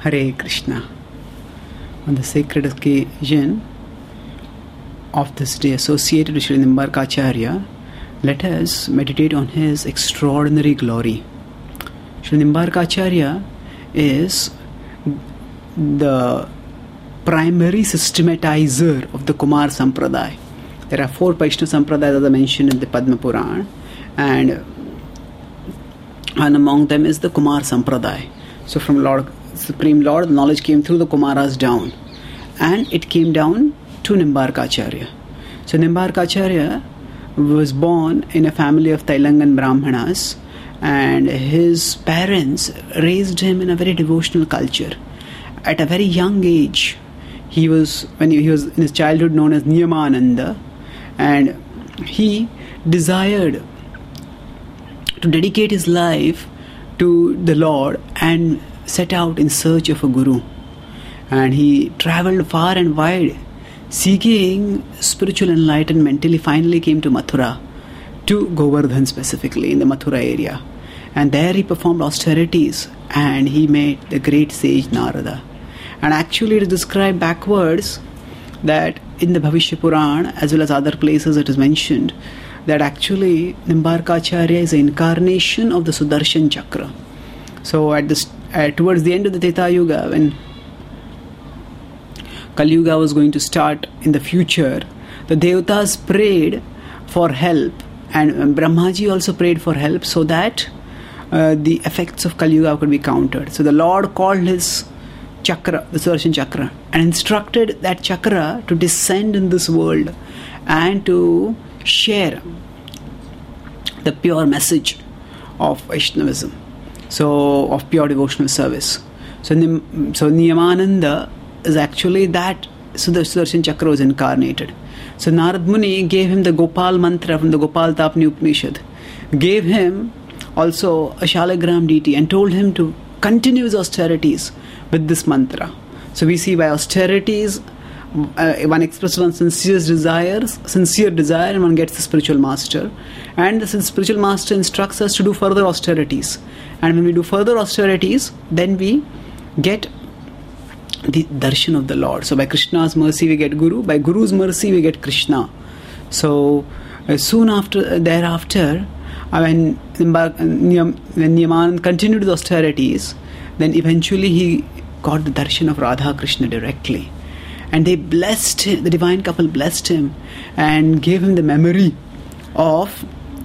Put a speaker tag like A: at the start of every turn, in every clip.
A: Hare Krishna. On the sacred occasion of this day associated with Sri Nimbarkacharya, let us meditate on his extraordinary glory. Sri Nimbarkacharya is the primary systematizer of the Kumar Sampradaya. There are 4 Vaishnava Sampradayas as I mentioned in the Padma Purana, and among them is the Kumar Sampradaya. So from Supreme Lord, the knowledge came through the Kumaras down, and it came down to Nimbarkacharya. So Nimbarkacharya was born in a family of Tailangan Brahmanas, and his parents raised him in a very devotional culture. At a very young age, he was in his childhood known as Niyamananda, and he desired to dedicate his life to the Lord and set out in search of a guru. And he travelled far and wide seeking spiritual enlightenment till he finally came to Mathura, to Govardhan specifically, in the Mathura area. And there he performed austerities and he met the great sage Narada. And actually it is described backwards that in the Bhavishya Purana as well as other places it is mentioned that actually Nimbarkacharya is an incarnation of the Sudarshan Chakra. So towards the end of the Treta Yuga, when Kali Yuga was going to start in the future, the Devatas prayed for help, and Brahmaji also prayed for help so that the effects of Kali Yuga could be countered. So the Lord called his chakra, the Sudarshan Chakra, and instructed that chakra to descend in this world and to share the pure message of Vaishnavism, so of pure devotional service. So Niyamananda is actually that. So the Sudarshan Chakra was incarnated. So Narad Muni gave him the Gopal mantra from the Gopal Tapani Upanishad, gave him also a Shalagram deity and told him to continue his austerities with this mantra. So we see by austerities one expresses one's sincere desire, and one gets the spiritual master. And the spiritual master instructs us to do further austerities. And when we do further austerities, then we get the darshan of the Lord. So by Krishna's mercy we get Guru, by Guru's mercy we get Krishna. So soon thereafter, when Niyamananda continued the austerities, then eventually he got the darshan of Radha Krishna directly. And they blessed him, the divine couple blessed him and gave him the memory of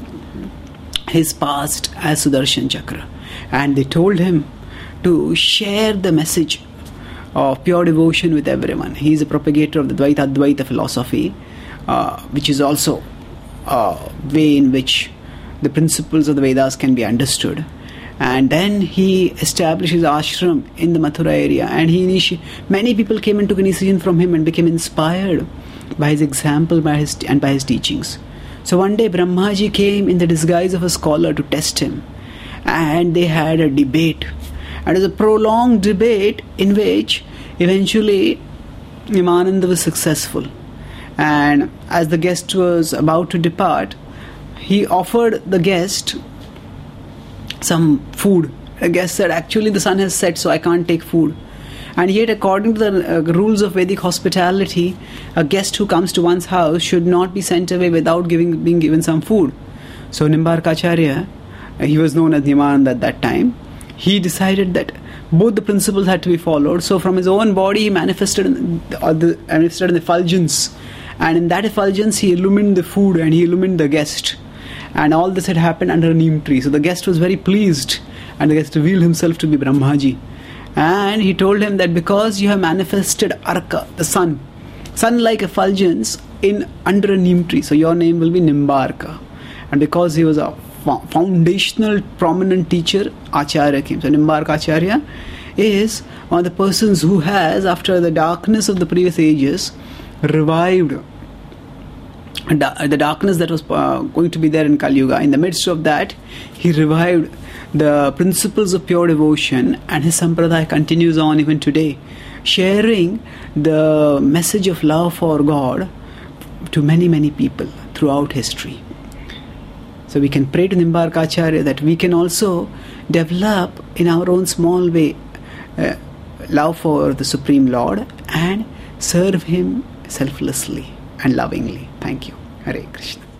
A: his past as Sudarshan Chakra. And they told him to share the message of pure devotion with everyone. He is a propagator of the Dvaita philosophy, which is also a way in which the principles of the Vedas can be understood. And then he established his ashram in the Mathura area, and many people came and took initiation from him and became inspired by his example, by his teachings. So one day Brahmaji came in the disguise of a scholar to test him, and they had a debate. And it was a prolonged debate in which eventually Niyamananda was successful. And as the guest was about to depart, he offered the guest some food. The guest said, actually the sun has set, so I can't take food. And yet according to the rules of Vedic hospitality, a guest who comes to one's house should not be sent away without being given some food. So Nimbarkacharya, he was known as Niyamananda at that time, he decided that both the principles had to be followed. So from his own body he manifested an effulgence, and in that effulgence he illumined the food and he illumined the guest. And all this had happened under a neem tree. So the guest was very pleased, and the guest revealed himself to be Brahmaji. And he told him that because you have manifested Arka, the sun-like effulgence under a neem tree, so your name will be Nimbarka. And because he was a foundational, prominent teacher, Acharya came. So Nimbarkacharya is one of the persons who has, after the darkness of the previous ages, revived the darkness that was going to be there in Kali Yuga. In the midst of that, he revived the principles of pure devotion, and his sampradaya continues on even today, sharing the message of love for God to many, many people throughout history. So we can pray to Nimbarkacharya that we can also develop in our own small way love for the Supreme Lord and serve Him selflessly and lovingly. Thank you. Hare Krishna.